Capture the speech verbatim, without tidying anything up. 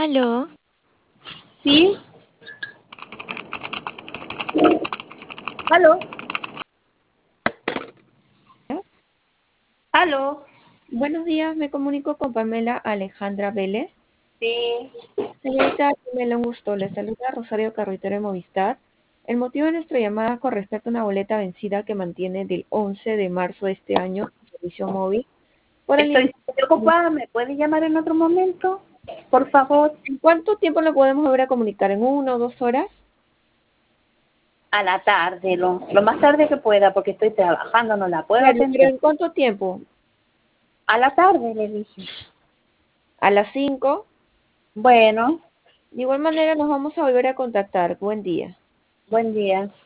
¿Aló? ¿Sí? ¿Aló? ¿Aló? Buenos días, me comunico con Pamela Alejandra Vélez. Sí. Señorita Pamela, un gusto. Le saluda Rosario Carretero de Movistar. El motivo de nuestra llamada con respecto a una boleta vencida que mantiene del once de marzo de este año su servicio móvil. Por el Estoy importe- ocupada, ¿me puede llamar en otro momento? Por favor. ¿En cuánto tiempo lo podemos volver a comunicar? ¿En una o dos horas? A la tarde, lo, lo más tarde que pueda, porque estoy trabajando, no la puedo Claro, pero atender. ¿en cuánto tiempo? A la tarde, le dije. ¿A las cinco? Bueno, De igual manera nos vamos a volver a contactar. Buen día. buen día.